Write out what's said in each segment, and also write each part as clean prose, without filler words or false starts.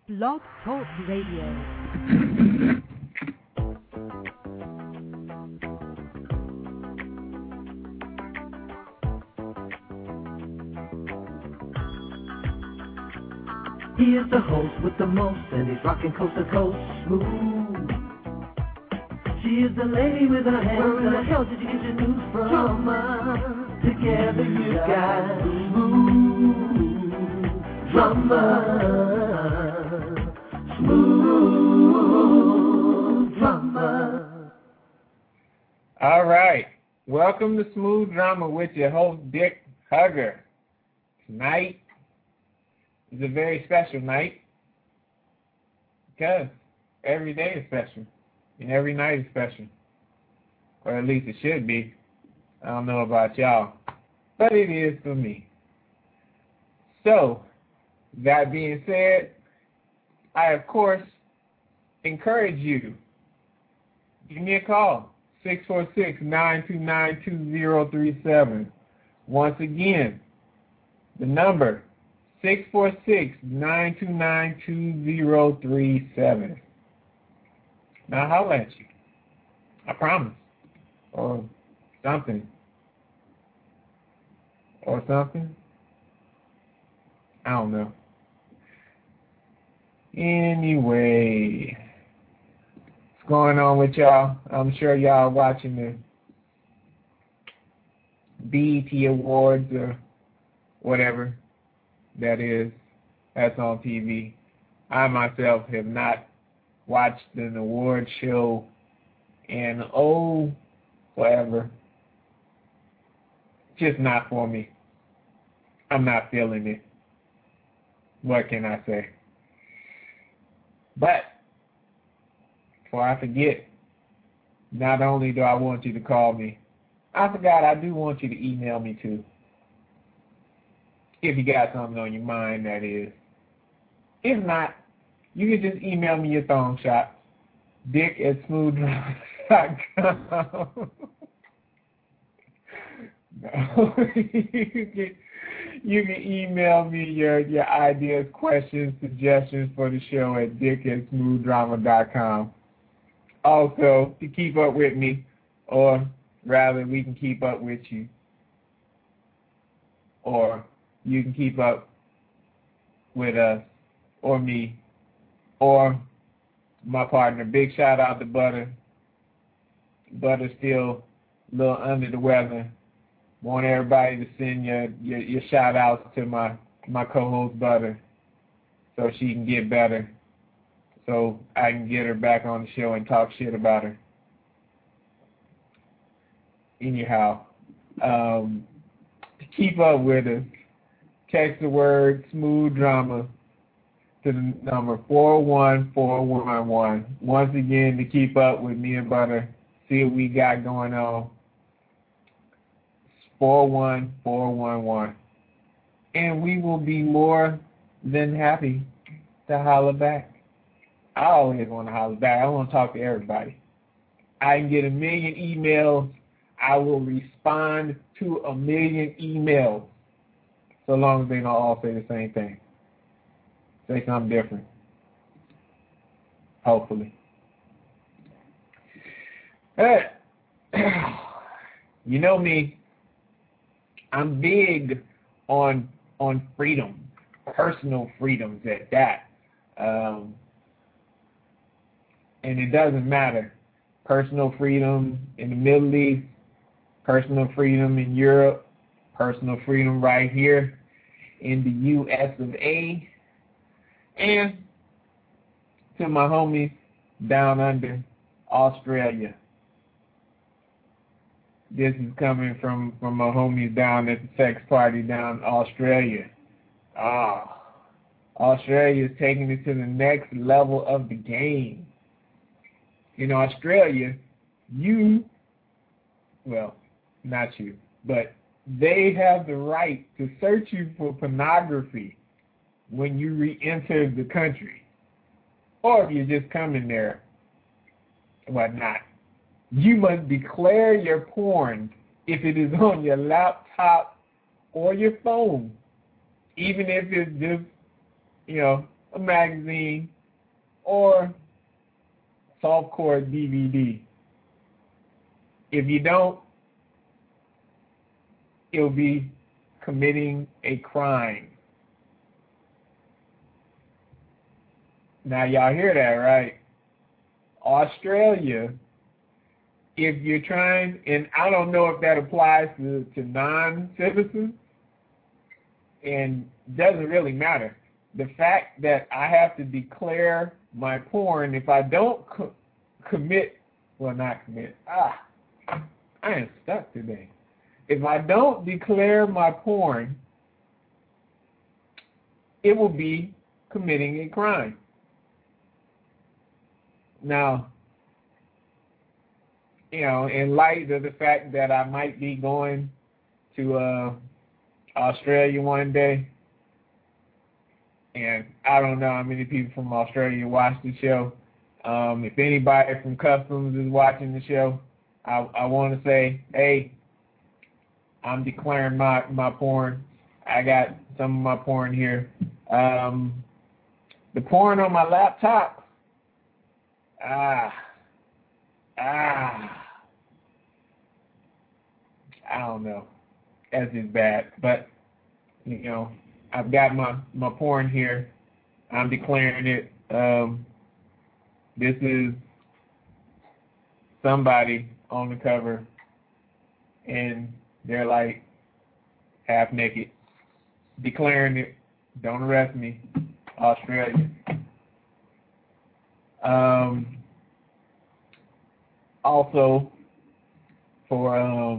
Blog Talk Radio. He is the host with the most, and he's rocking coast to coast smooth. She is the lady with her hands. Where in the hell did you get your news from? Drama. Together you got smooth drama. Smooth drama. All right. Welcome to Smooth Drama with your host, Dick Hugger. Tonight is a very special night because every day is special and every night is special, or at least it should be. I don't know about y'all, but it is for me. So, that being said, I of course encourage you, give me a call, 646-929-2037. Once again, the number 646-929-2037. Now holler at you. I promise. Or something. Or something. I don't know. Anyway, what's going on with y'all? I'm sure y'all watching the BET Awards or whatever that's on TV. I myself have not watched an award show in forever. Just not for me. I'm not feeling it. What can I say? But before I forget, not only do I want you to call me, I forgot I do want you to email me too. If you got something on your mind, that is. If not, you can just email me your thong shots. dick@smoothdrama.com. No, you can email me your ideas, questions, suggestions for the show at dick@smoothdrama.com. Also, to keep up with me, or rather, we can keep up with you, or you can keep up with us, or me, or my partner. Big shout out to Butter. Butter's still a little under the weather. Want everybody to send your shout outs to my co-host Butter so she can get better, so I can get her back on the show and talk shit about her. Anyhow, to keep up with us, text the word Smooth Drama to the number 41411. Once again, to keep up with me and Butter, see what we got going on. 41411. And we will be more than happy to holler back. I always want to holler back. I want to talk to everybody. I can get 1,000,000 emails. I will respond to 1,000,000 emails, so long as they don't all say the same thing. Say something different. Hopefully. You know me. I'm big on freedom, personal freedoms at that. And it doesn't matter. Personal freedom in the Middle East, personal freedom in Europe, personal freedom right here in the U.S. of A. And to my homies down under, Australia. This is coming from my homies down at the sex party down in Australia. Australia is taking it to the next level of the game. In Australia, not you, but they have the right to search you for pornography when you re-enter the country. Or if you're just coming there, whatnot. You must declare your porn if it is on your laptop or your phone, even if it's just, a magazine, or softcore DVD. If you don't, you'll be committing a crime. Now y'all hear that, right? Australia, if you're trying, and I don't know if that applies to non-citizens, and doesn't really matter. The fact that I have to declare my porn, if I don't not commit, I am stuck today. If I don't declare my porn, it will be committing a crime. Now, you know, in light of the fact that I might be going to Australia one day, and I don't know how many people from Australia watch the show. If anybody from Customs is watching the show, I want to say, hey, I'm declaring my porn. I got some of my porn here. The porn on my laptop, I don't know. That's just bad. But, you know, I've got my porn here. I'm declaring it. This is somebody on the cover, and they're like half naked. Declaring it. Don't arrest me. Australia. Also, for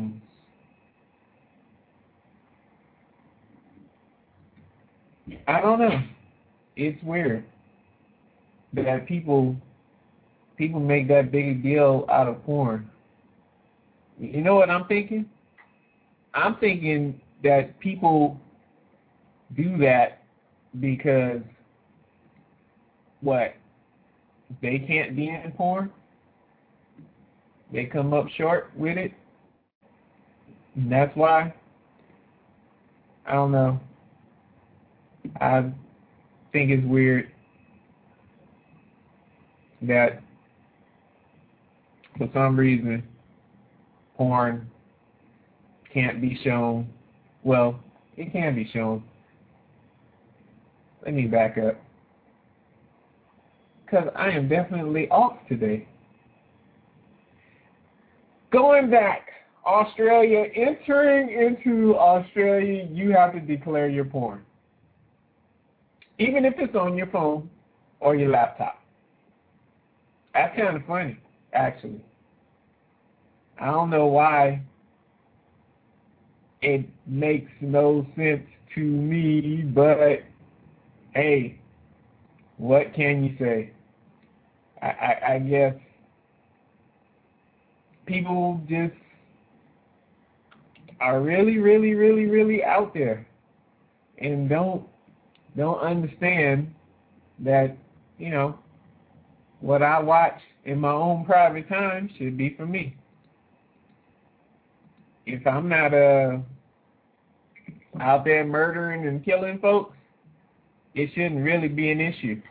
I don't know. It's weird that people make that big a deal out of porn. You know what I'm thinking? I'm thinking that people do that because what? They can't be in porn? They come up short with it? And that's why? I don't know. I think it's weird that for some reason porn can't be shown. Well, it can be shown. Let me back up, because I am definitely off today. Going back, Australia, entering into Australia, you have to declare your porn. Even if it's on your phone or your laptop. That's kind of funny, actually. I don't know why it makes no sense to me, but hey, what can you say? I guess people just are really, really, really, really out there and don't understand that, you know, what I watch in my own private time should be for me. If I'm not out there murdering and killing folks, it shouldn't really be an issue.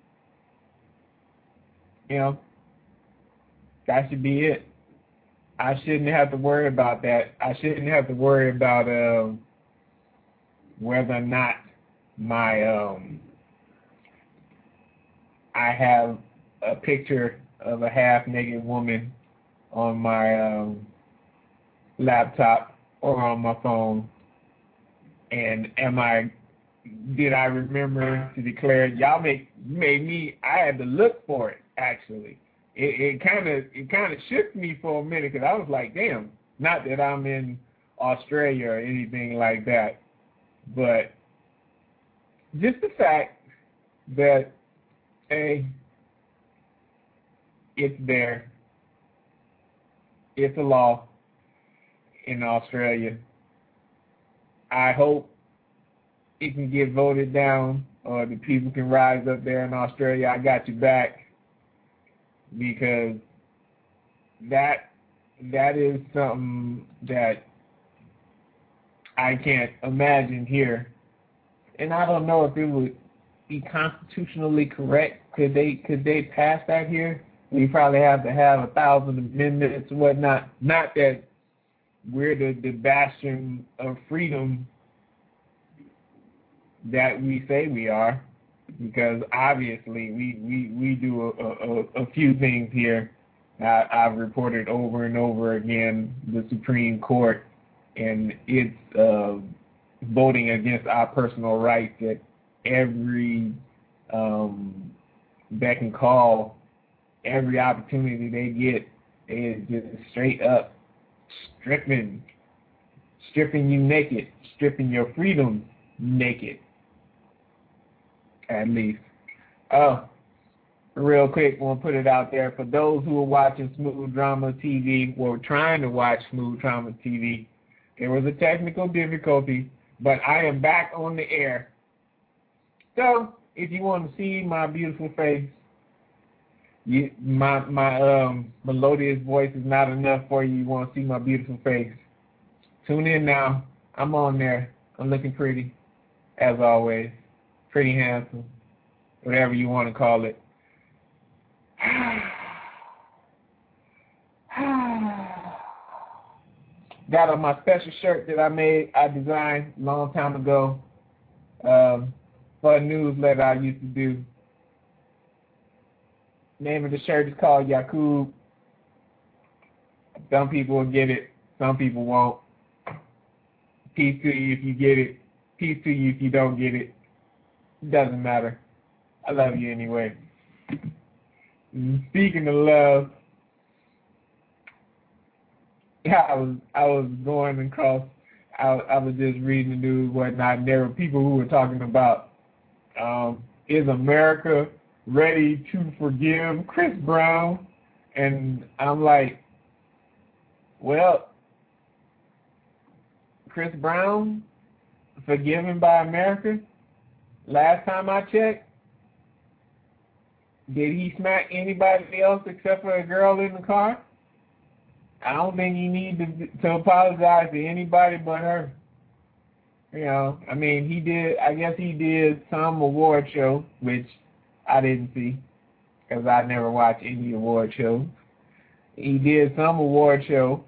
You know, that should be it. I shouldn't have to worry about that. I shouldn't have to worry about whether or not I have a picture of a half-naked woman on my laptop or on my phone, and did I remember to declare it? Y'all made me, I had to look for it, actually. It kind of shook me for a minute, because I was like, damn, not that I'm in Australia or anything like that, but just the fact that, hey, it's there. It's a law in Australia. I hope it can get voted down, or the people can rise up there in Australia. I got you back, because that is something that I can't imagine here. And I don't know if it would be constitutionally correct? Could they pass that here? We probably have to have 1,000 amendments and whatnot. Not that we're the bastion of freedom that we say we are, because obviously we do a few things here. I've reported over and over again the Supreme Court and its voting against our personal rights at every beck and call. Every opportunity they get is just straight up stripping you naked, stripping your freedom naked, at least. Oh, real quick, want to put it out there for those who are watching Smooth Drama TV, or trying to watch Smooth Drama TV. There was a technical difficulty, but I am back on the air. So, if you want to see my beautiful face, my melodious voice is not enough for you. You want to see my beautiful face, tune in now. I'm on there. I'm looking pretty, as always. Pretty handsome, whatever you want to call it. Got on my special shirt that I designed a long time ago for a newsletter I used to do. Name of the shirt is called Yakub. Some people will get it, some people won't. Peace to you if you get it. Peace to you if you don't get it. It doesn't matter. I love you anyway. Speaking of love, I was going across. I was just reading the news, whatnot. And there were people who were talking about, is America ready to forgive Chris Brown? And I'm like, well, Chris Brown forgiven by America? Last time I checked, did he smack anybody else except for a girl in the car? I don't think he needs to apologize to anybody but her. You know, I mean, he did, I guess he did some award show, which I didn't see, because I never watch any award shows. He did some award show.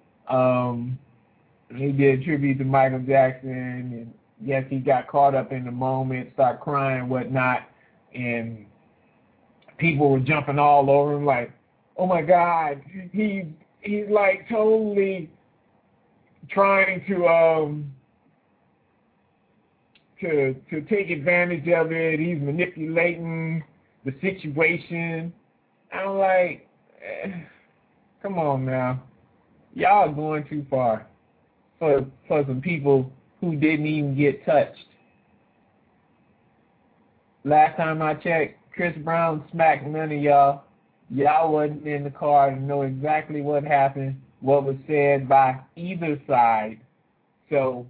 He did tribute to Michael Jackson, and yes, he got caught up in the moment, started crying, whatnot, and people were jumping all over him like, oh my God, he's like totally trying to take advantage of it. He's manipulating the situation. I'm like, come on now, y'all are going too far for some people who didn't even get touched. Last time I checked, Chris Brown smacked none of y'all. Y'all wasn't in the car to know exactly what happened, what was said by either side. So,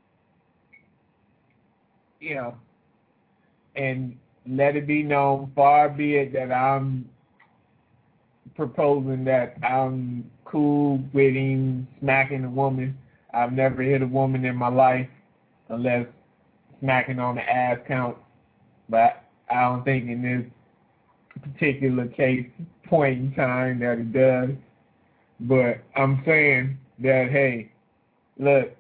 you know, and let it be known, far be it that I'm proposing that I'm cool with him smacking a woman. I've never hit a woman in my life unless smacking on the ass counts. But I don't think in this particular case, point in time, that it does. But I'm saying that, hey, look,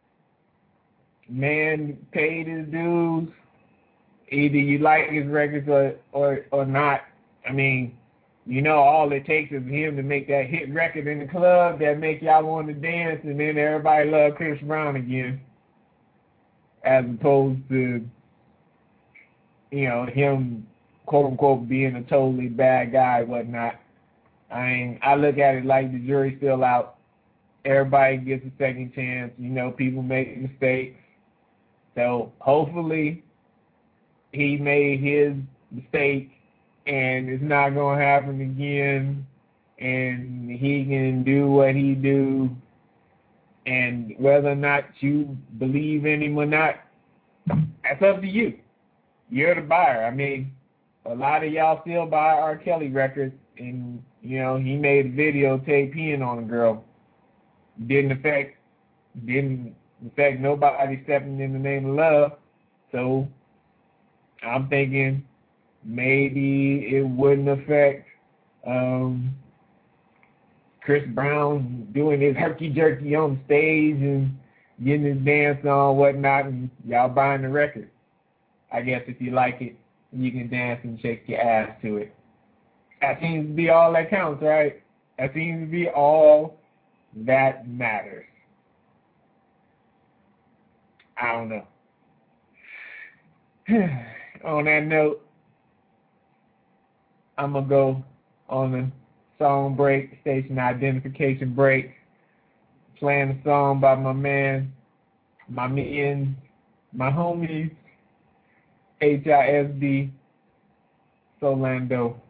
man paid his dues. Either you like his records or not. I mean, you know, all it takes is him to make that hit record in the club that make y'all want to dance, and then everybody love Chris Brown again, as opposed to, you know, him, quote unquote, being a totally bad guy, whatnot. I mean, I look at it like the jury's still out. Everybody gets a second chance. You know, people make mistakes. So hopefully he made his mistake and it's not going to happen again, and he can do what he do, and whether or not you believe in him or not, that's up to you. You're the buyer. I mean, a lot of y'all still buy R. Kelly records, and, you know, he made a videotape peeing on a girl. Didn't affect nobody stepping in the name of love. So, I'm thinking maybe it wouldn't affect Chris Brown doing his herky-jerky on stage and getting his dance on, whatnot, and y'all buying the record. I guess if you like it, you can dance and shake your ass to it. That seems to be all that counts, right? That seems to be all that matters. I don't know. On that note, I'm going to go on the song break, station identification break, playing a song by my man, my homies, HISD, Solando.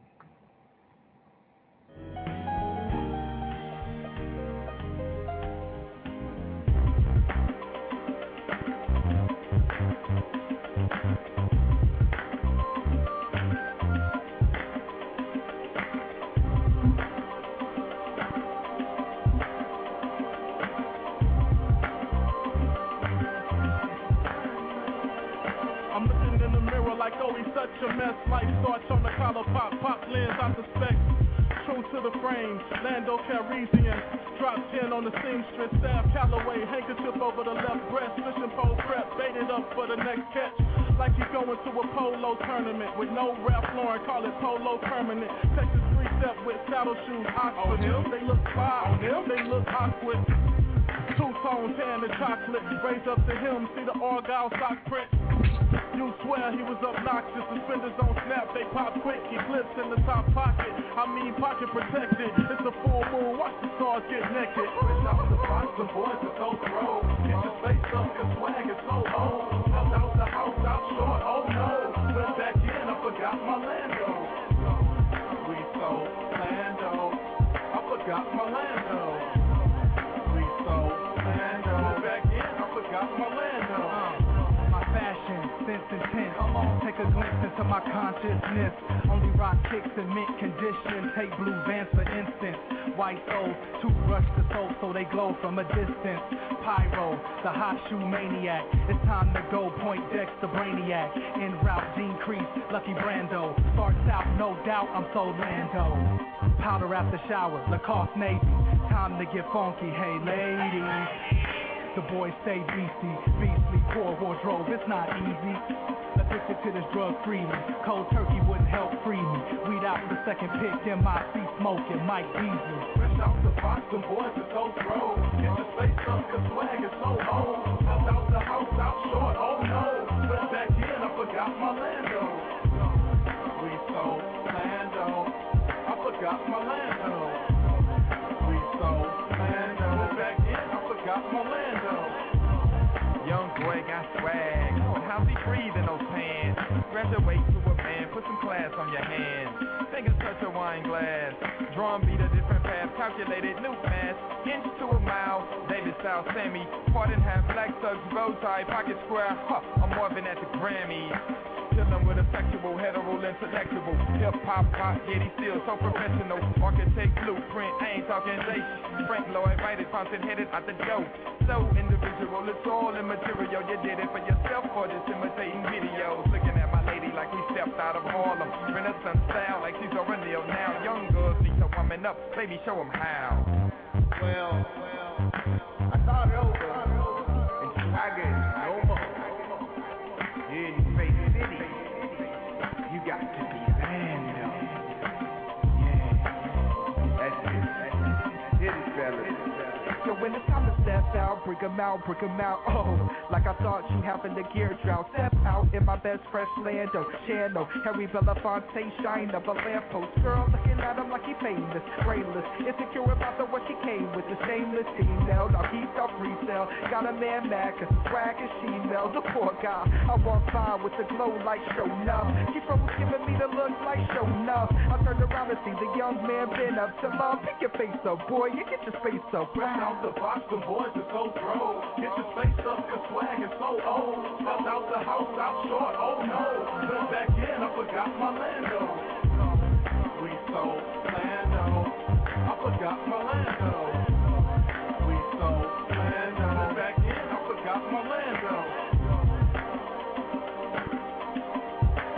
A mess, life starts on the collar, pop lens, I suspect. True to the frame, Lando Calrissian. Drop 10 on the seamstress, Staff Calloway, handkerchief over the left breast, fishing pole prep, baited up for the next catch. Like you going to a polo tournament with no Ralph Lauren, call it polo permanent. Texas 3-step with saddle shoes, Oxford. They look fine, they look awkward. Two-tone tan and chocolate, raise up to him, see the Argyle sock print. You swear he was obnoxious, suspenders don't snap, they pop quick, he flips in the top pocket, I mean pocket protected, it's a full moon, watch the stars get naked. Fresh out the box, the boys are so throw, get your face up, your swag is so old, held out the house out short, oh no, went back in, I forgot my Lando. We sold Lando, I forgot my Lando. We sold Lando, went back in, I forgot my Lando. Sense intent. Take a glimpse into my consciousness. Only rock kicks in mint condition. Take blue Vans for instance. White soul, toothbrush the soap so they glow from a distance. Pyro, the hot shoe maniac. It's time to go. Point Dex the brainiac. En route, Gene Crease, Lucky Brando. Starts out, no doubt, I'm so Lando. Powder after shower, Lacoste Navy. Time to get funky, hey ladies. The boys stay beastly, poor wardrobe, it's not easy. Addicted to this drug freely, cold turkey wouldn't help free me. Weed out the second pick, MIC smoking, Mike Beasley. Fresh out the box, the boys are so throw. Get your face up, your swag is so old. Held out the house out short, oh no. Went back in, I forgot my Lando. We sold Lando, I forgot my Lando. We sold Lando, went back in, I forgot my Lando. Young boy got swag, but how's he breathing those pants? Graduate to a man, put some class on your hands. Fingers touch a wine glass, drum beat a different path, calculated nuke mass. Inch to a mile, David style Sammy. Part in half, black thugs, bow tie, pocket square. I'm Marvin at the Grammys. Chillin' with a sexual, hetero, intellectual. Hip-hop, pop, yet he still so professional. Architect, blueprint, I ain't talking J. Frank Lloyd, right, fountain headed out the dope. So individual, it's all immaterial. You did it for yourself or just imitating videos. Looking at my lady like we stepped out of Harlem. Renaissance style like she's Zora Neale now. Young girls need to woman up, baby, show them how. Well, I thought it over. And I get no more. Yeah, in Space City, you got to be Lando. Yeah, that's it. Hit it, fellas. So when it's time to step out, bring 'em out, oh. Like I thought you having the gear drought. Step out in my best fresh Lando channel. Harry Belafonte shine up a lamppost. Girl looking at him like he famous, brainless. Insecure about the what she came with. The shameless female, now he's off resale. Got a man mad cause the swag is she-mel. The poor guy, I walk by with the glow like show enough. She from was giving me the look like show enough. I turned around to see the young man been up to love. Pick your face up, boy, you get your space up. The box, the boys are so throw. Get your face up, your swag is so old. Left out the house out short, oh no. Went back in, I forgot my Lando. We sold Lando, I forgot my Lando. We sold Lando, went back in, I forgot my Lando.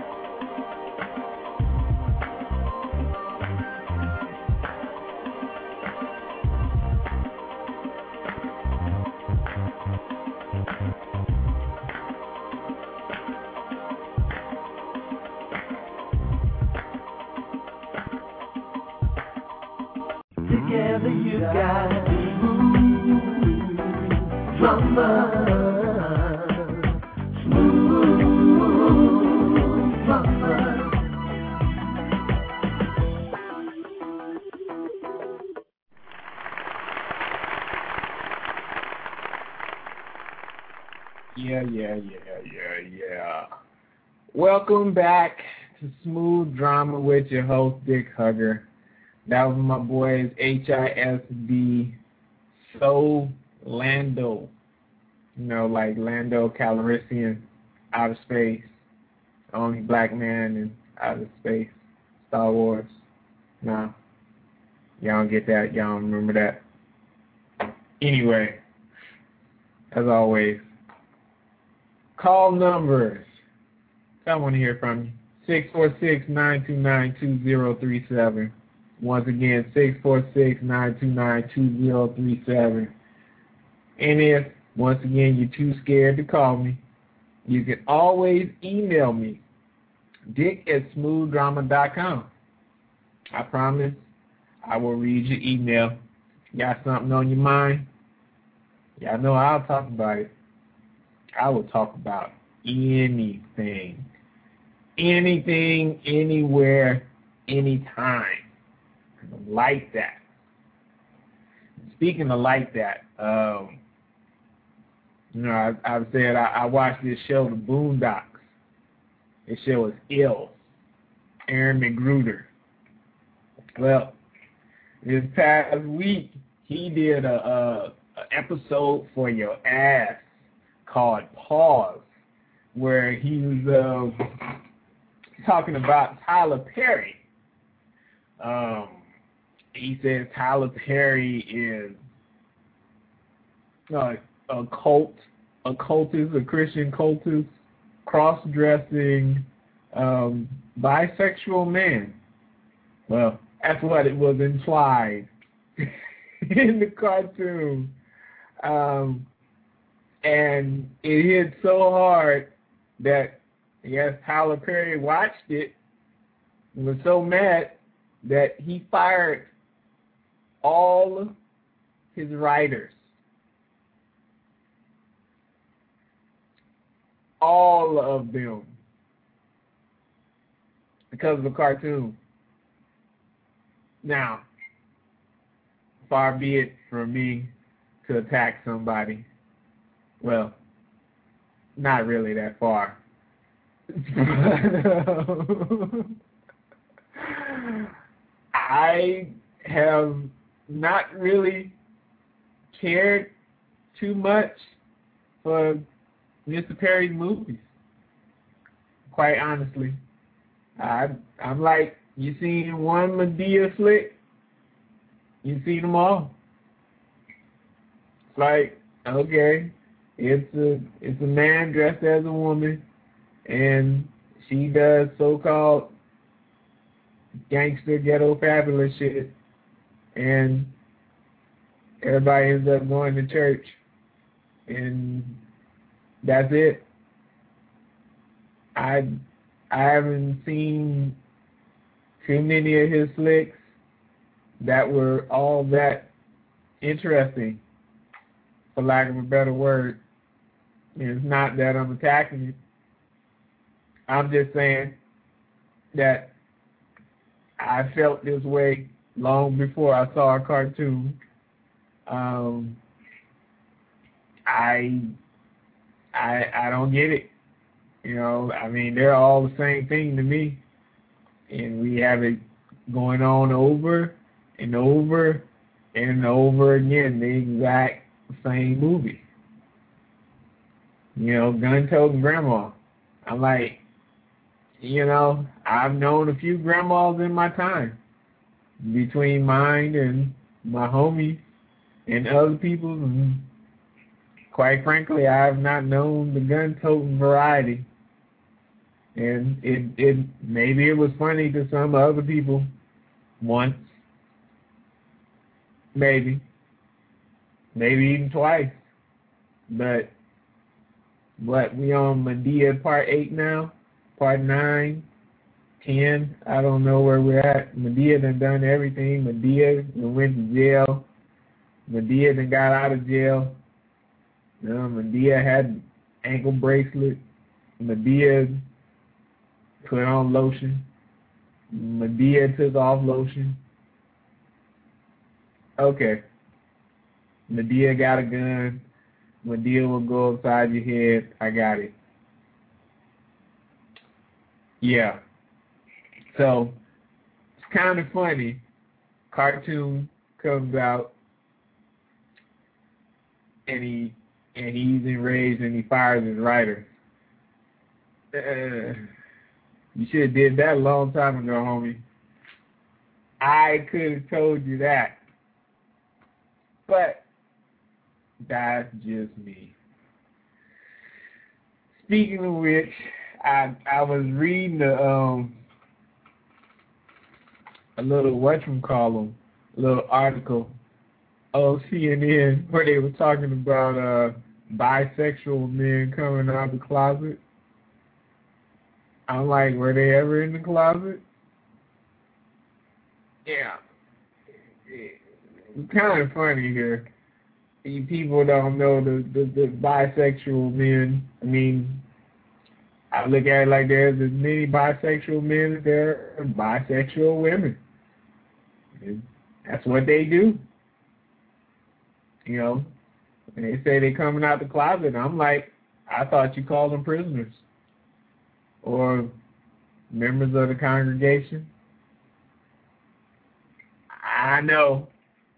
together you got smooth drama. Smooth drama. Yeah. Welcome back to Smooth Drama with your host, Dick Hugger. That was my boys, HISD, So Lando. You know, like Lando Calrissian, outer space. Only black man in outer space. Star Wars. Nah. Y'all don't get that. Y'all don't remember that. Anyway, as always, call numbers. I want to hear from you. 646-929-2037. Once again, 646-929-2037. And if, once again, you're too scared to call me, you can always email me, dick@smoothdrama.com. I promise I will read your email. Got something on your mind? Y'all know I'll talk about it. I will talk about anything. Anything, anywhere, anytime. Like that. Speaking of like that, you know, I've said I watched this show, The Boondocks. This show is ill. Aaron McGruder. Well, this past week, he did a episode for your ass called Pause, where he was talking about Tyler Perry. He says Tyler Perry is a Christian cultist, cross-dressing, bisexual man. Well, that's what it was implied in the cartoon. And it hit so hard that, yes, Tyler Perry watched it and was so mad that he fired all his writers. All of them. Because of the cartoon. Now, far be it from me to attack somebody. Well, not really that far. I have not really cared too much for Mr. Perry's movies. Quite honestly. I'm like, you seen one Madea flick, you seen them all. It's like, okay, it's a man dressed as a woman, and she does so-called gangster ghetto fabulous shit, and everybody ends up going to church, and that's it. I haven't seen too many of his flicks that were all that interesting, for lack of a better word. It's not that I'm attacking you. I'm just saying that I felt this way long before I saw a cartoon. I don't get it. You know, I mean, they're all the same thing to me. And we have it going on over and over and over again, the exact same movie. You know, gun-toting grandma. I'm like, you know, I've known a few grandmas in my time, between mine and my homies and other people, and quite frankly, I have not known the gun-toting variety. And it maybe it was funny to some other people once, maybe even twice, but what, we on Madea Part 8 now, Part 9, 10. I don't know where we're at. Madea done everything. Madea went to jail. Madea then got out of jail. Madea had ankle bracelet. Madea put on lotion. Madea took off lotion. Okay. Madea got a gun. Madea will go upside your head. I got it. Yeah. So, it's kind of funny. Cartoon comes out, and he's enraged, and he fires his writer. You should have did that a long time ago, homie. I could have told you that. But that's just me. Speaking of which, I was reading a little little article on CNN where they were talking about bisexual men coming out of the closet. I'm like, were they ever in the closet? Yeah. It's kind of funny here. You people don't know the bisexual men. I mean, I look at it like there's as many bisexual men as there are bisexual women. And that's what they do. You know, and they say they're coming out the closet. I'm like, I thought you called them prisoners or members of the congregation. I know.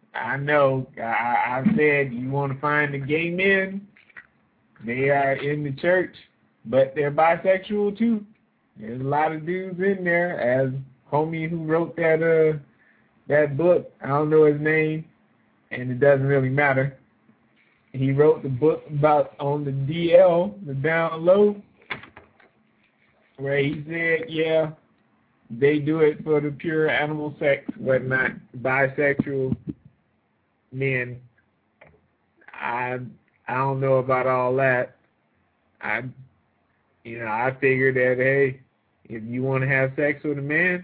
I said you want to find the gay men. They are in the church, but they're bisexual too. There's a lot of dudes in there. As homie who wrote that book, I don't know his name, and it doesn't really matter. He wrote the book about on the DL, the down low, where he said, yeah, they do it for the pure animal sex, whatnot, bisexual men. I don't know about all that. I figured that, hey, if you want to have sex with a man,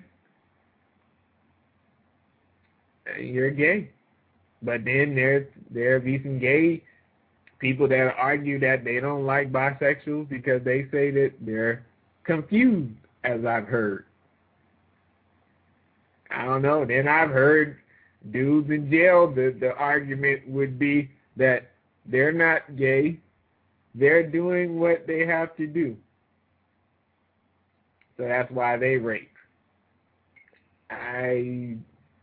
you're gay. But then there'll be some gay people that argue that they don't like bisexuals because they say that they're confused, as I've heard. I don't know. Then I've heard dudes in jail, the argument would be that they're not gay. They're doing what they have to do. So that's why they rape. I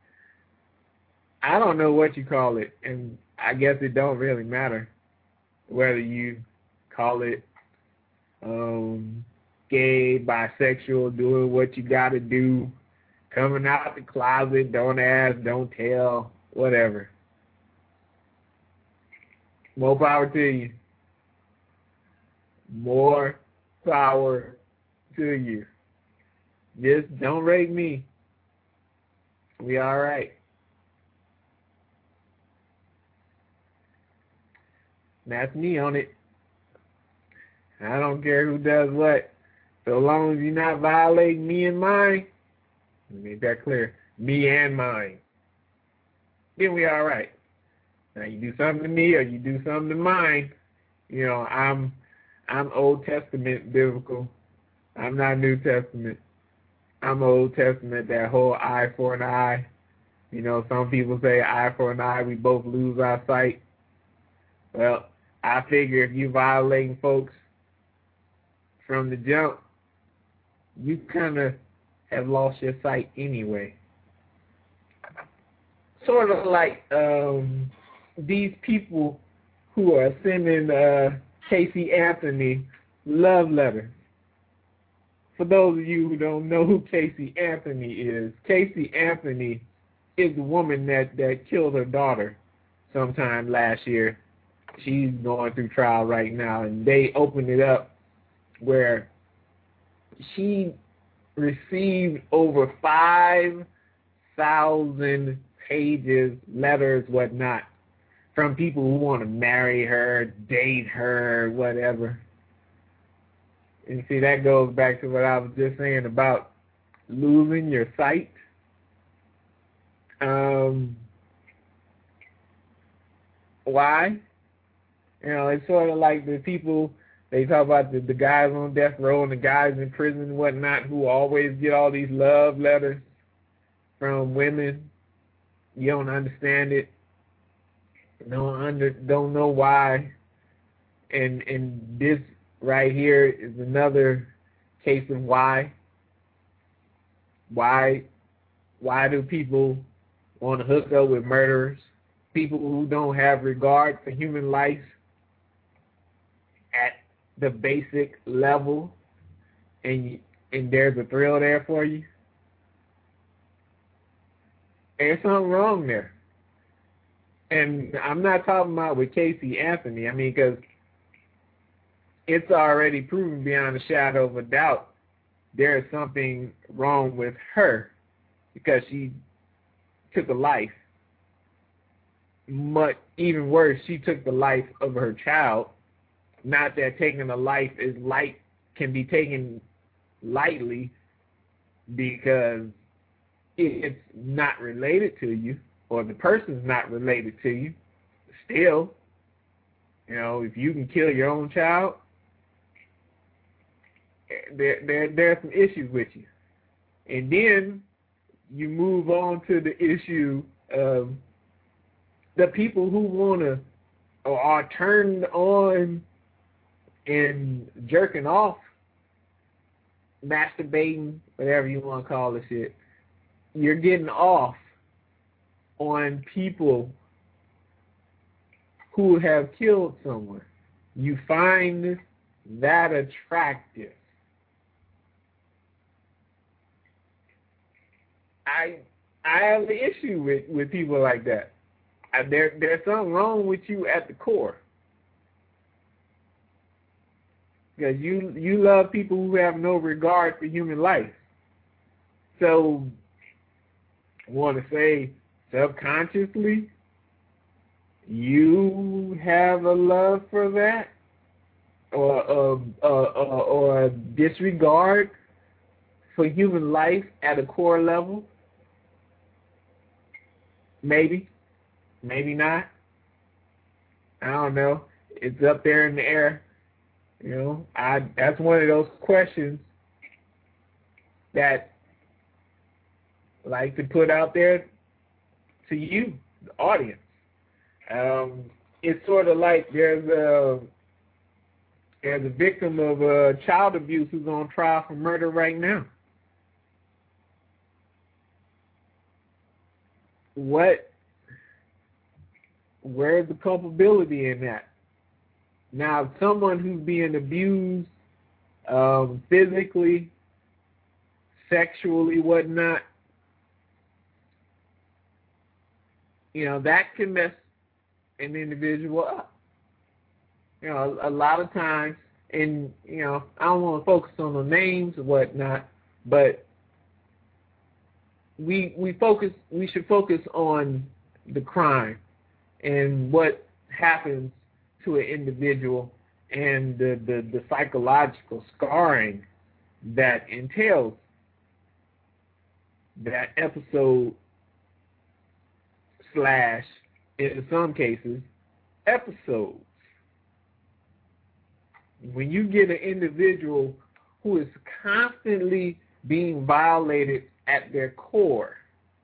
don't know what you call it, and I guess it don't really matter whether you call it gay, bisexual, doing what you got to do, coming out the closet, don't ask, don't tell, whatever. More power to you. More power to you. Just don't rape me. We all right. That's me on it. I don't care who does what. So long as you're not violating me and mine, make that clear, me and mine, then we all right. Now you do something to me or you do something to mine, you know, I'm Old Testament biblical. I'm not New Testament. I'm Old Testament, that whole eye for an eye. You know, some people say eye for an eye, we both lose our sight. Well, I figure if you're violating folks from the jump, you kind of have lost your sight anyway. Sort of like these people who are sending Casey Anthony love letters. For those of you who don't know who Casey Anthony is the woman that killed her daughter sometime last year. She's going through trial right now, and they opened it up where she received over 5,000 pages, letters, whatnot, from people who want to marry her, date her, whatever. And see, that goes back to what I was just saying about losing your sight. Why? It's sort of like the people, they talk about the guys on death row and the guys in prison and whatnot who always get all these love letters from women. You don't understand it. Don't know why. And this right here is another case of why. Why do people want to hook up with murderers? People who don't have regard for human life at the basic level, and there's a thrill there for you. There's something wrong there. And I'm not talking about with Casey Anthony. Because it's already proven beyond a shadow of a doubt there is something wrong with her because she took a life. But even worse, she took the life of her child. Not that taking a life can be taken lightly because it's not related to you or the person's not related to you. Still, if you can kill your own child, there are some issues with you. And then you move on to the issue of the people who want to or are turned on and jerking off, masturbating, whatever you want to call this shit. You're getting off on people who have killed someone. You find that attractive. I have an issue with people like that. There's something wrong with you at the core. Because you love people who have no regard for human life. So, I want to say, subconsciously, you have a love for that, or a disregard for human life at a core level. Maybe not. I don't know. It's up there in the air. That's one of those questions that I like to put out there to you, the audience. It's sort of like there's a victim of child abuse who's on trial for murder right now. Where's the culpability in that? Now, someone who's being abused physically, sexually, whatnot, that can mess an individual up. A lot of times, and, I don't want to focus on the names or whatnot, but we should focus on the crime and what happens to an individual and the psychological scarring that entails that episode / in some cases, episodes. When you get an individual who is constantly being violated at their core,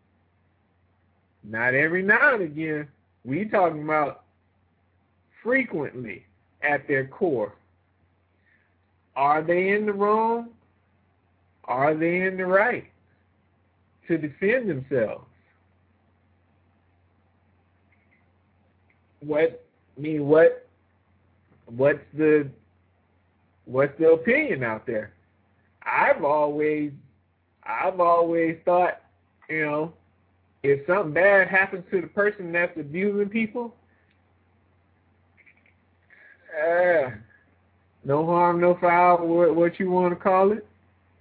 not every now and again, we talking about frequently at their core. Are they in the wrong? Are they in the right to defend themselves? What's the opinion out there? I've always thought, if something bad happens to the person that's abusing people, no harm, no foul, what you want to call it.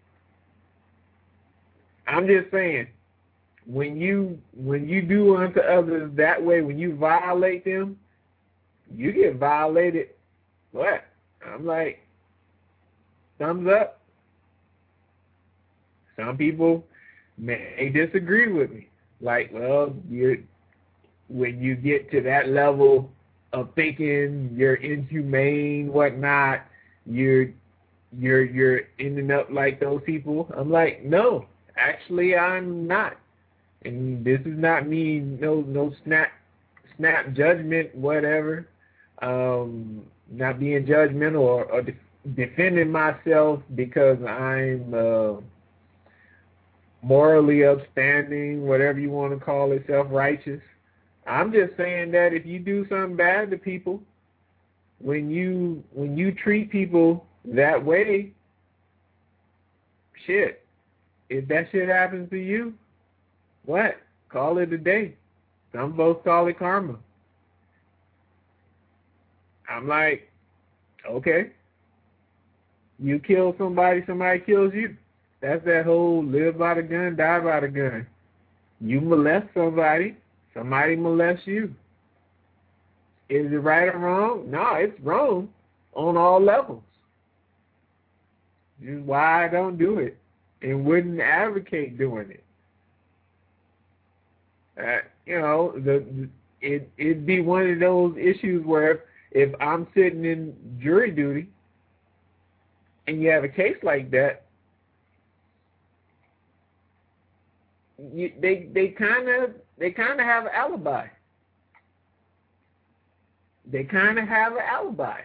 I'm just saying, when you do unto others that way, when you violate them, you get violated. What? I'm like, thumbs up. Some people may disagree with me. Like, well, when you get to that level of thinking you're inhumane, whatnot, you're ending up like those people. I'm like, no, actually I'm not. And this is not me, no snap judgment, whatever. Not being judgmental or defending myself because I'm morally upstanding, whatever you want to call it, self-righteous. I'm just saying that if you do something bad to people, when you treat people that way, shit, if that shit happens to you, what? Call it a day. Some folks call it karma. I'm like, okay. You kill somebody, somebody kills you. That's that whole live by the gun, die by the gun. You molest somebody, somebody molests you. Is it right or wrong? No, it's wrong on all levels. This is why I don't do it and wouldn't advocate doing it. It'd be one of those issues where if I'm sitting in jury duty and you have a case like that, they kind of have an alibi. They kind of have an alibi,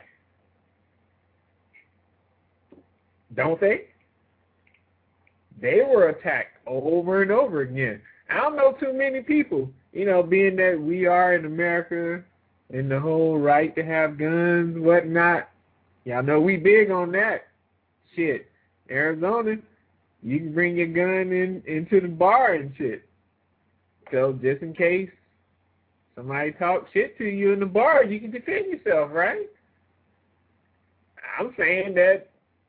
don't they? They were attacked over and over again. I don't know too many people, being that we are in America and the whole right to have guns, whatnot. Y'all know we big on that. Shit, Arizona, you can bring your gun into the bar and shit. So just in case somebody talks shit to you in the bar, you can defend yourself, right? I'm saying that,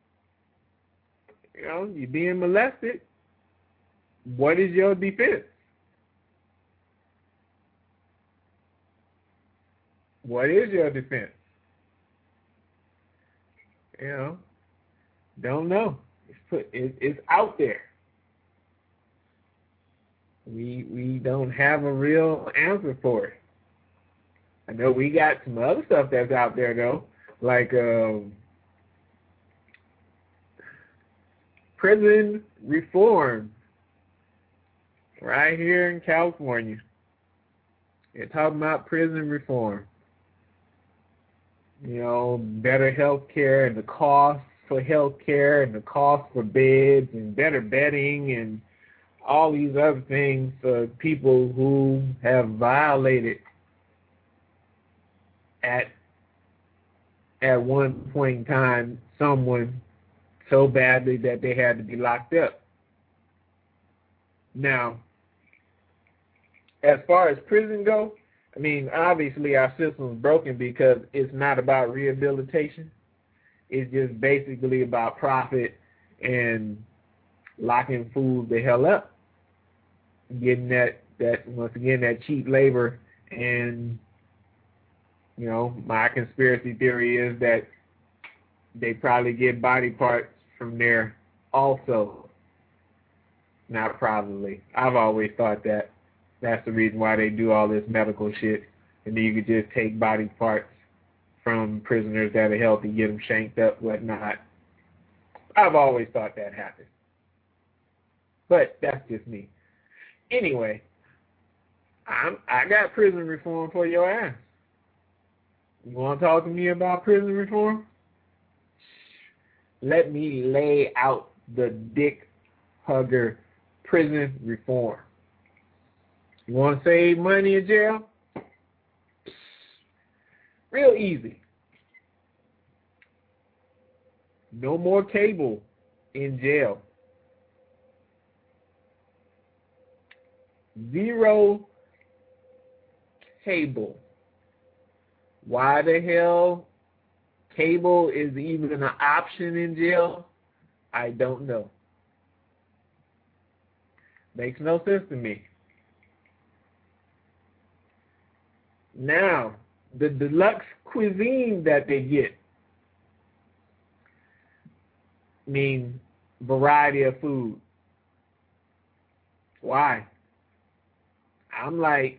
you're being molested. What is your defense? What is your defense? Don't know. It's out there. We don't have a real answer for it. I know we got some other stuff that's out there though, like prison reform right here in California. They're talking about prison reform. Better health care and the cost for health care and the cost for beds and better bedding and all these other things for people who have violated at one point in time someone so badly that they had to be locked up. Now, as far as prison goes, obviously our system's broken because it's not about rehabilitation. It's just basically about profit and locking fools the hell up. Getting that once again, that cheap labor. And, my conspiracy theory is that they probably get body parts from there also. Not probably. I've always thought that. That's the reason why they do all this medical shit. And then you could just take body parts from prisoners that are healthy, get them shanked up, whatnot. I've always thought that happened. But that's just me. Anyway, I got prison reform for your ass. You want to talk to me about prison reform? Let me lay out the dick hugger prison reform. You want to save money in jail? Real easy. No more cable in jail. Zero cable. Why the hell cable is even an option in jail, I don't know. Makes no sense to me. Now, the deluxe cuisine that they get means variety of food. Why? I'm like,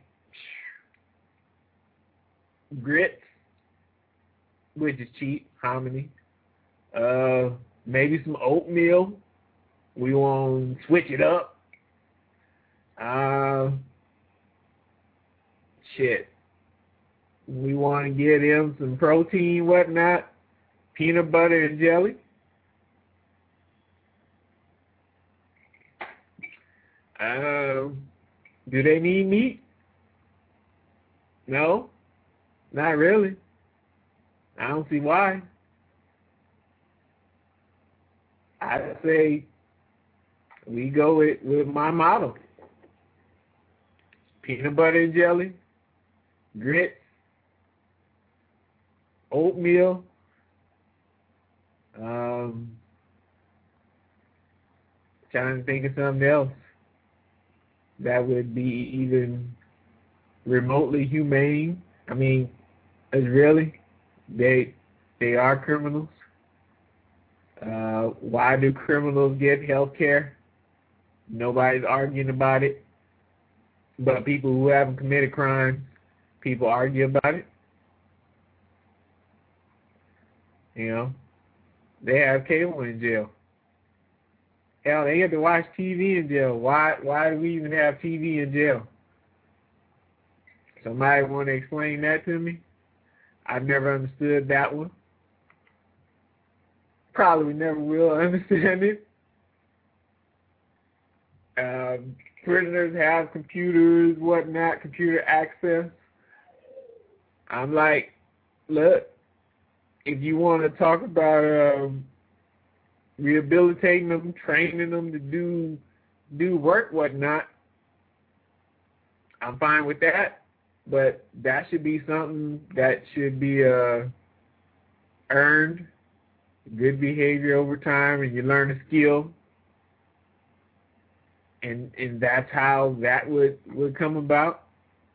grits, which is cheap, hominy. Maybe some oatmeal. We want to switch it up. We want to get him some protein, whatnot. Peanut butter and jelly. Do they need meat? No, not really. I don't see why. I'd say we go with my model. Peanut butter and jelly, grits, oatmeal, trying to think of something else that would be even remotely humane. I mean, really, they are criminals. Why do criminals get health care? Nobody's arguing about it. But people who haven't committed crimes, people argue about it. You know, they have cable in jail. Hell, they get to watch TV in jail. Why do we even have TV in jail? Somebody want to explain that to me? I've never understood that one. Probably never will understand it. Prisoners have computers, whatnot, computer access. I'm like, look, if you want to talk about rehabilitating them, training them to do work, whatnot, I'm fine with that. But that should be something that should be earned, good behavior over time, and you learn a skill. And that's how that would come about.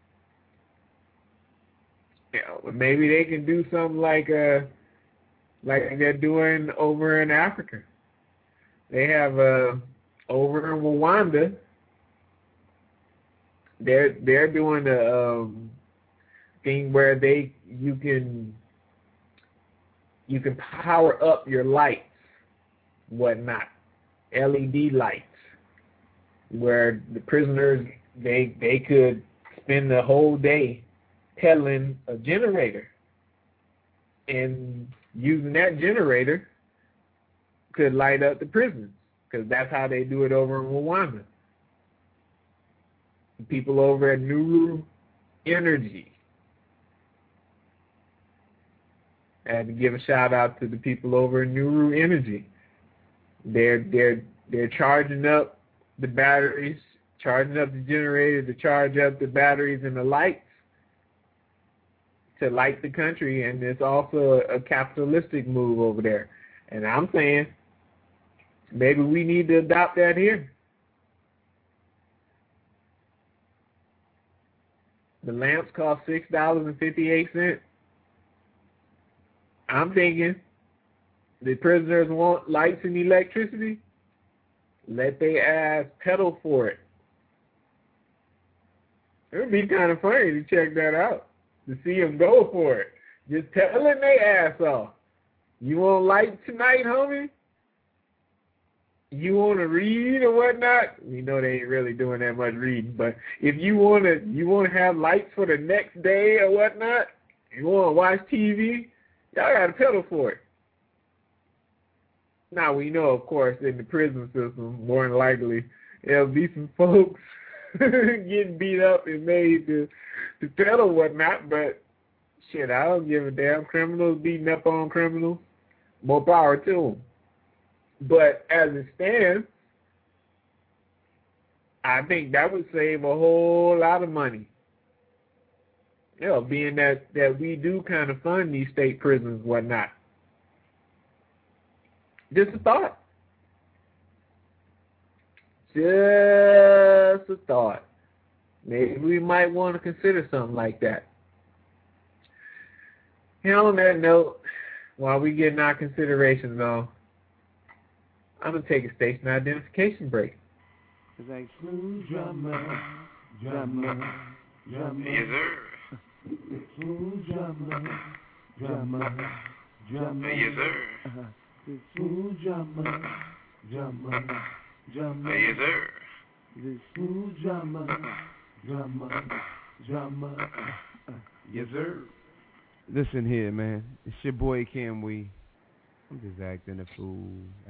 You know, maybe they can do something like they're doing over in Africa. They have over in Rwanda. They're doing a thing where you can power up your lights, whatnot, LED lights, where the prisoners they could spend the whole day peddling a generator and using that generator to light up the prisons, because that's how they do it over in Rwanda. People over at Nuru Energy. I had to give a shout out to the people over in Nuru Energy. They're charging up the batteries, charging up the generator to charge up the batteries and the lights to light the country, and it's also a capitalistic move over there. And I'm saying maybe we need to adopt that here. The lamps cost $6.58. I'm thinking the prisoners want lights and electricity. Let they ass pedal for it. It would be kind of funny to check that out, to see them go for it. Just telling their ass off. You want light tonight, homie? You want to read or whatnot? We know they ain't really doing that much reading, but if you want to have lights for the next day or whatnot, you want to watch TV, y'all got to pedal for it. Now, we know, of course, in the prison system, more than likely, there'll be some folks getting beat up and made to pedal whatnot, but shit, I don't give a damn. Criminals beating up on criminals, more power to them. But as it stands, I think that would save a whole lot of money. You know, being that we do kind of fund these state prisons and whatnot. Just a thought. Just a thought. Maybe we might want to consider something like that. And on that note, while we getting our considerations on, I'm going to take a station identification break. It's like smooth drummer, drummer, drummer. Yes, sir. Smooth drummer, drummer, drummer. Yes, sir. Smooth drummer, drummer, drummer. Yes, sir. Smooth drummer, drummer, drummer. Yes, sir. Listen here, man. It's your boy Cam Wee. I'm just acting a fool.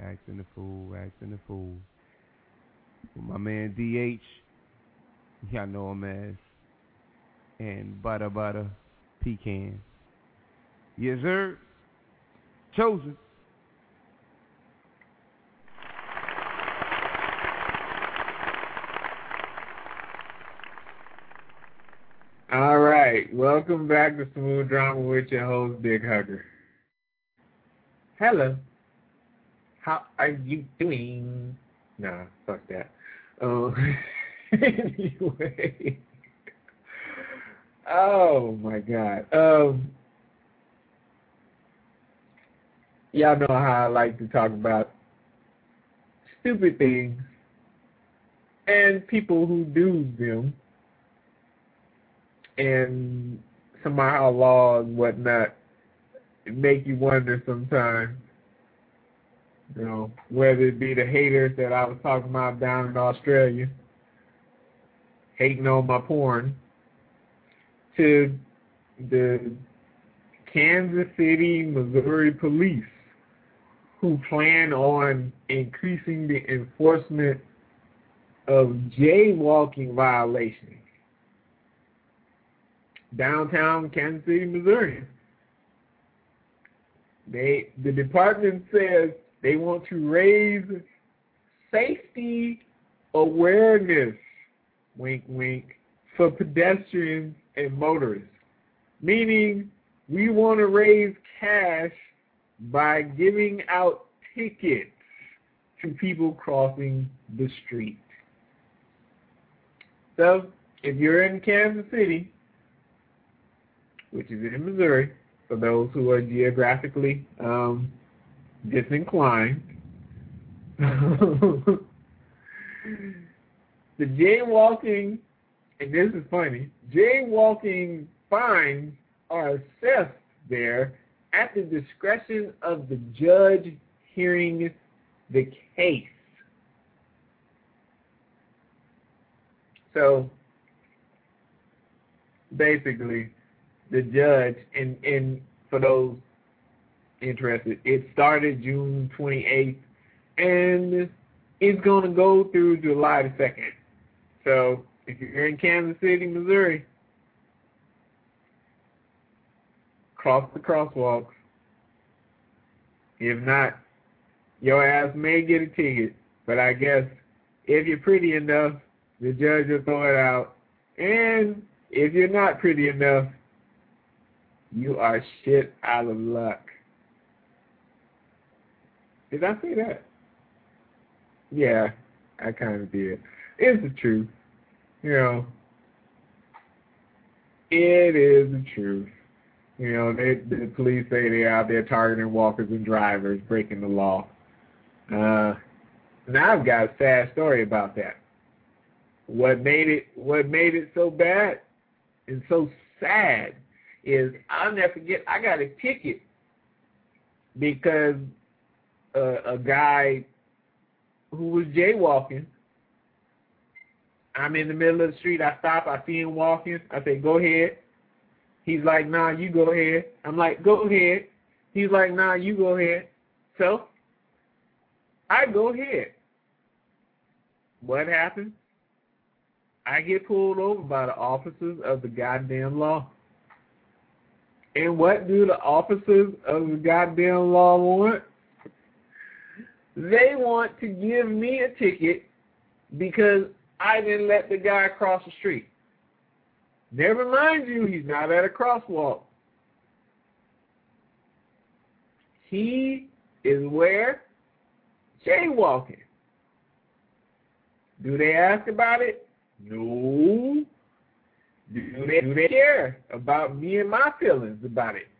With my man DH, y'all know him as, and Butter Pecan. Yes, sir. Chosen. All right, welcome back to Smooth Drama with your host, Big Hugger. Hello. How are you doing? Nah, fuck that. Anyway. Oh, my God. Y'all know how I like to talk about stupid things and people who do them and somehow laws and whatnot make you wonder sometimes, you know, whether it be the haters that I was talking about down in Australia, hating on my porn, to the Kansas City, Missouri police who plan on increasing the enforcement of jaywalking violations downtown Kansas City, Missouri. The department says they want to raise safety awareness, wink, wink, for pedestrians and motorists. Meaning, we want to raise cash by giving out tickets to people crossing the street. So, if you're in Kansas City, which is in Missouri, for those who are geographically disinclined, the jaywalking, and this is funny, jaywalking fines are assessed there at the discretion of the judge hearing the case. So, basically, the judge, and for those interested, it started June 28th, and it's going to go through July the 2nd. So, if you're in Kansas City, Missouri, cross the crosswalks. If not, your ass may get a ticket, but I guess if you're pretty enough, the judge will throw it out. And if you're not pretty enough, you are shit out of luck. Did I say that? Yeah, I kind of did. It's the truth. You know, it is the truth. You know, the police say they're out there targeting walkers and drivers, breaking the law. Now I've got a sad story about that. What made it so bad and so sad is, I'll never forget, I got a ticket because a guy who was jaywalking, I'm in the middle of the street, I stop, I see him walking, I say, go ahead. He's like, nah, you go ahead. I'm like, go ahead. He's like, nah, you go ahead. So, I go ahead. What happens? I get pulled over by the officers of the goddamn law. And what do the officers of the goddamn law want? They want to give me a ticket because I didn't let the guy cross the street. Never mind you, he's not at a crosswalk. He is where? Jaywalking. Do they ask about it? No. Do they care about me and my feelings about it?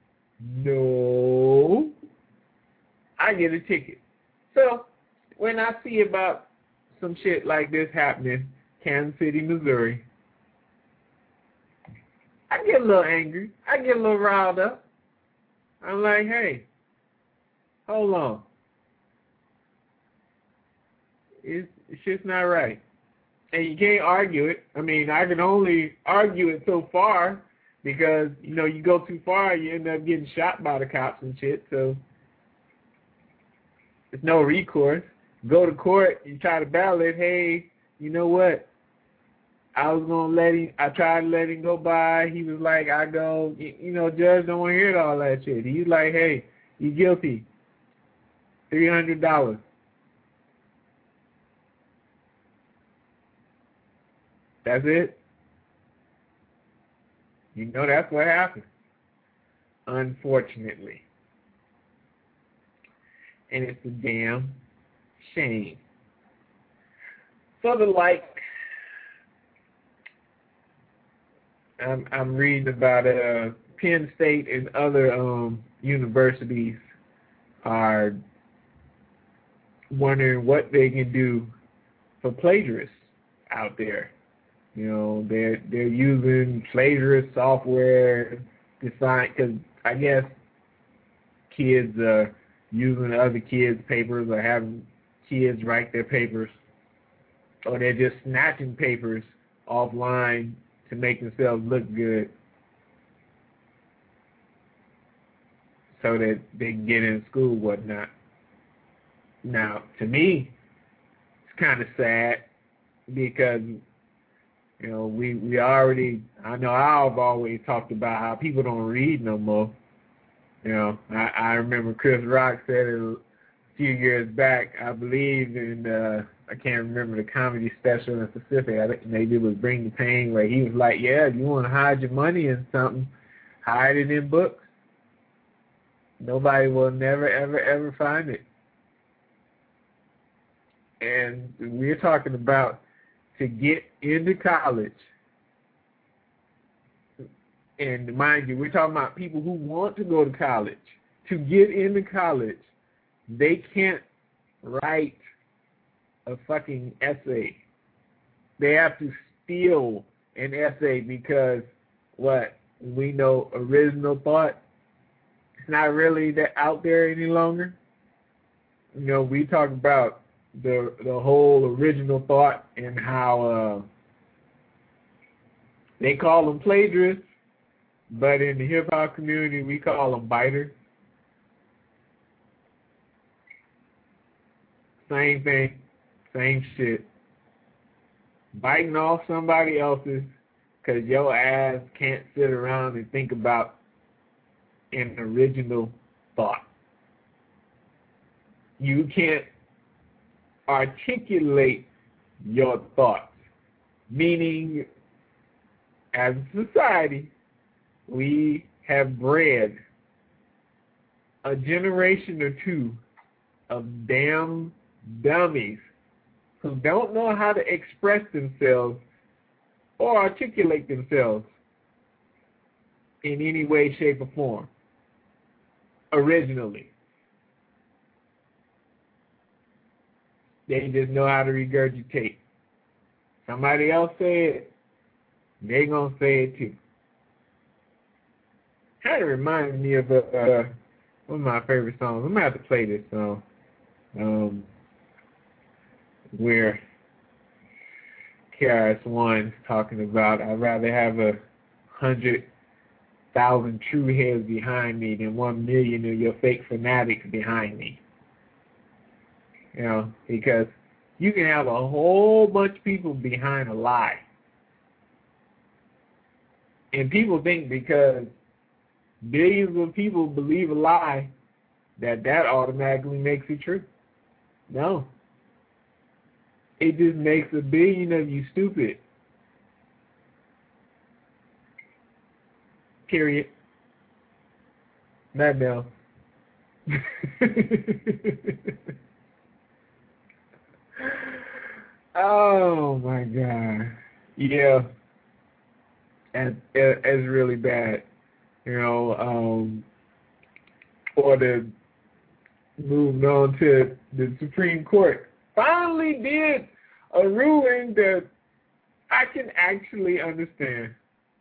No. I get a ticket. So, when I see about some shit like this happening, Kansas City, Missouri, I get a little angry. I get a little riled up. I'm like, hey, hold on. It's just not right. And you can't argue it. I mean, I can only argue it so far because, you know, you go too far, you end up getting shot by the cops and shit. So there's no recourse. Go to court, you try to battle it. Hey, you know what? I tried to let him go by. He was like, you know, judge don't want to hear all that shit. He's like, hey, you guilty. $300. That's it. You know that's what happened. Unfortunately. And it's a damn shame. So I'm reading about Penn State and other universities are wondering what they can do for plagiarists out there. You know, they're using plagiarist software to find, because I guess kids are using other kids' papers or having kids write their papers, or they're just snatching papers offline to make themselves look good so that they can get in school and whatnot. Now, to me, it's kind of sad because, you know, we already, I know I've always talked about how people don't read no more. You know, I remember Chris Rock said it a few years back, I believe in, I can't remember the comedy special in specific, I think maybe it was Bring the Pain, where he was like, yeah, if you want to hide your money in something, hide it in books. Nobody will never, ever, ever find it. And we're talking about to get into college, and mind you, we're talking about people who want to go to college. To get into college, they can't write a fucking essay. They have to steal an essay because, what, we know original thought, it's not really that out there any longer. You know, we talk about the whole original thought and how they call them plagiarists, but in the hip-hop community, we call them biters. Same thing, same shit. Biting off somebody else's because your ass can't sit around and think about an original thought. You can't articulate your thoughts, meaning as a society, we have bred a generation or two of damn dummies who don't know how to express themselves or articulate themselves in any way, shape, or form originally. They just know how to regurgitate. Somebody else say it, they gonna say it too. Kind of reminds me of one of my favorite songs. I'm gonna have to play this song. Where KRS-One talking about, I'd rather have 100,000 true heads behind me than 1 million of your fake fanatics behind me. You know, because you can have a whole bunch of people behind a lie. And people think because billions of people believe a lie that automatically makes it true. No. It just makes a billion of you stupid. Period. Nothing else. Oh my God. Yeah. And it's really bad. You know, or moved on to the Supreme Court. Finally did a ruling that I can actually understand.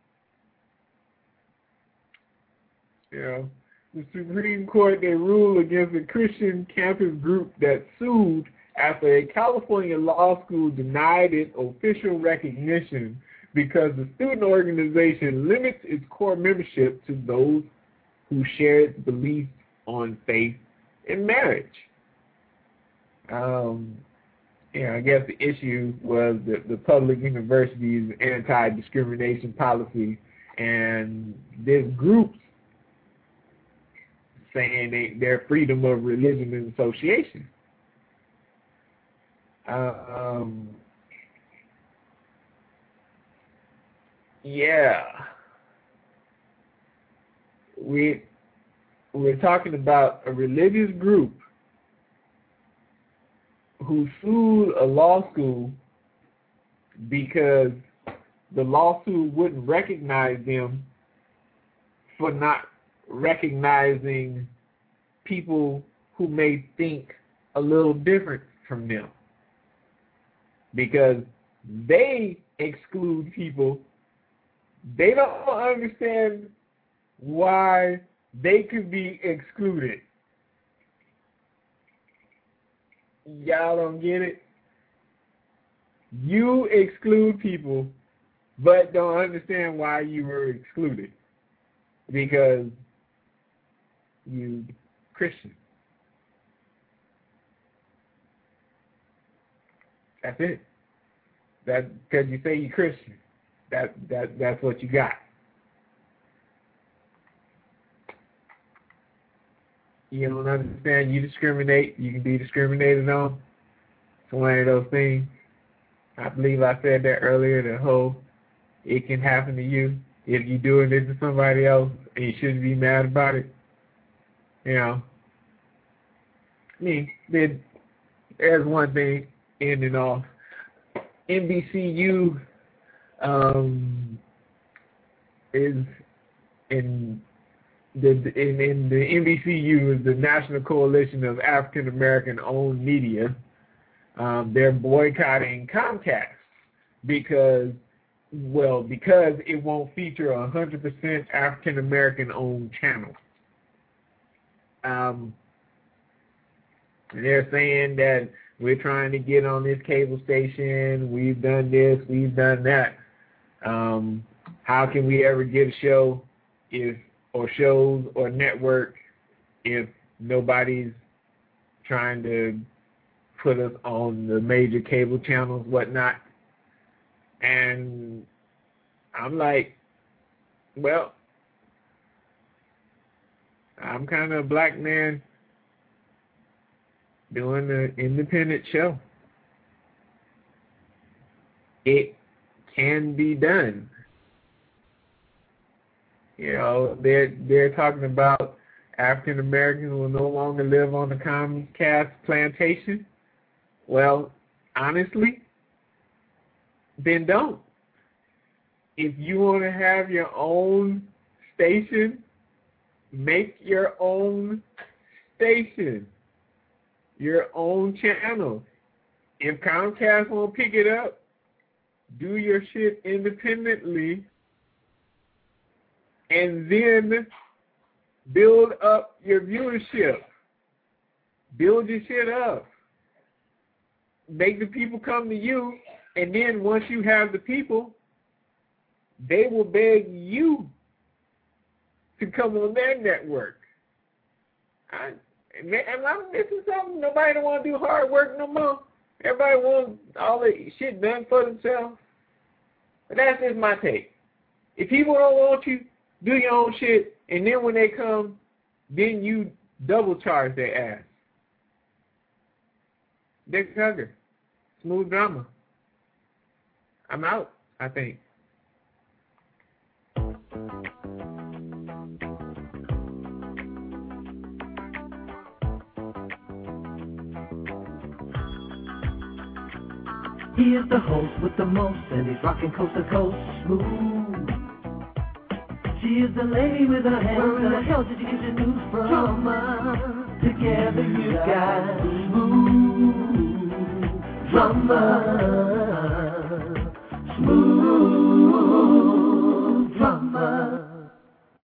You know, the Supreme Court, they ruled against a Christian campus group that sued after a California law school denied it official recognition because the student organization limits its core membership to those who share its beliefs on faith and marriage. I guess the issue was the public university's anti-discrimination policy, and this group's saying their freedom of religion and association. We're talking about a religious group who sued a law school because the lawsuit wouldn't recognize them for not recognizing people who may think a little different from them, because they exclude people. They don't understand why they could be excluded. Y'all don't get it? You exclude people, but don't understand why you were excluded. Because you Christian. That's it. That because you say you Christian. That's what you got. You don't understand, you discriminate, you can be discriminated on. It's one of those things. I believe I said that earlier, the whole, it can happen to you if you're doing it to somebody else and you shouldn't be mad about it. You know. I mean, there's one thing ending off. NBCU is in the NBCU is the National Coalition of African American Owned Media. They're boycotting Comcast because it won't feature 100% African American owned channel. They're saying that we're trying to get on this cable station. We've done this. We've done that. How can we ever get a show or shows or network if nobody's trying to put us on the major cable channels, whatnot? And I'm like, well, I'm kind of a black man doing an independent show. It can be done. You know, they're talking about African Americans will no longer live on the Comcast plantation. Well, honestly, then don't. If you want to have your own station, make your own station, your own channel. If Comcast won't pick it up, do your shit independently and then build up your viewership. Build your shit up. Make the people come to you, and then once you have the people, they will beg you to come on their network. Am I missing something? Nobody don't want to do hard work no more. Everybody wants all the shit done for themselves. But that's just my take. If people don't want you, do your own shit, and then when they come, then you double charge their ass. Dick Hugger, Smooth Drama. I'm out, I think. He is the host with the most, and he's rocking coast to coast, smooth. She is the lady with her hands. Where in the hell did you get your news from? Drama. Together you got smooth drama.